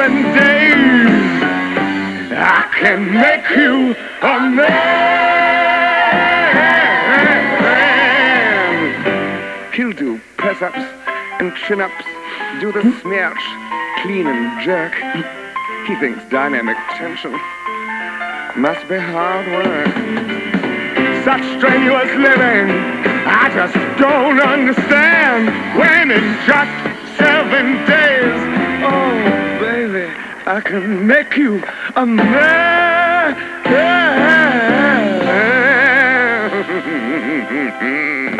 7 days, I can make you a man. He'll do press-ups and chin-ups, do the smirch, clean and jerk. He thinks dynamic tension must be hard work. Such strenuous living, I just don't understand. When it's just 7 days, oh baby, I can make you a man.